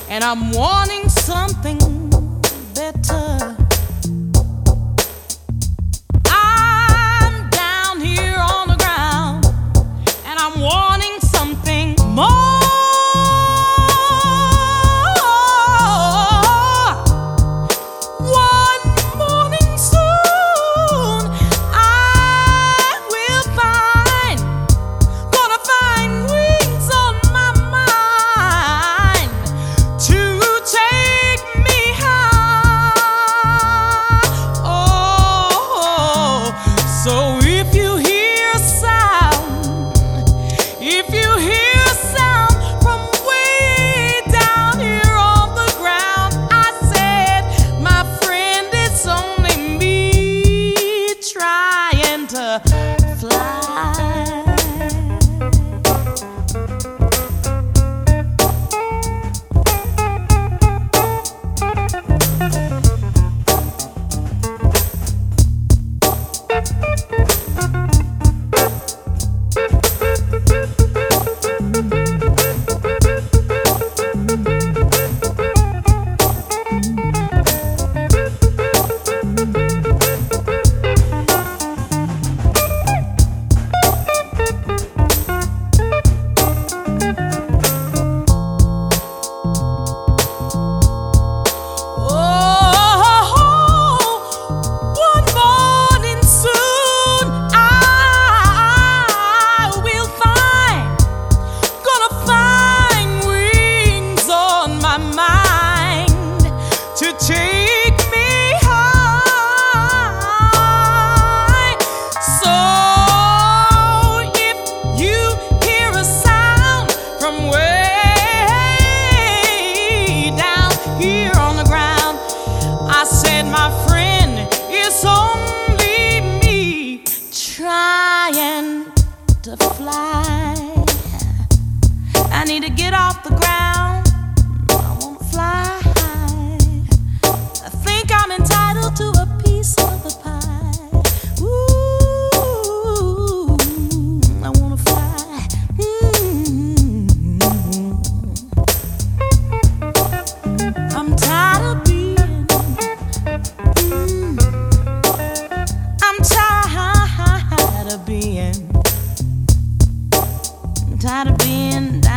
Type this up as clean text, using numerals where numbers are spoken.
and I'm wanting something better. I'm down here on the ground, and I'm wanting something more. To fly, I need to get off the ground. I wanna fly high. I think I'm entitled to a piece of the pie. Ooh, I wanna fly. I'm tired of being. I'm tired of being. Tired of being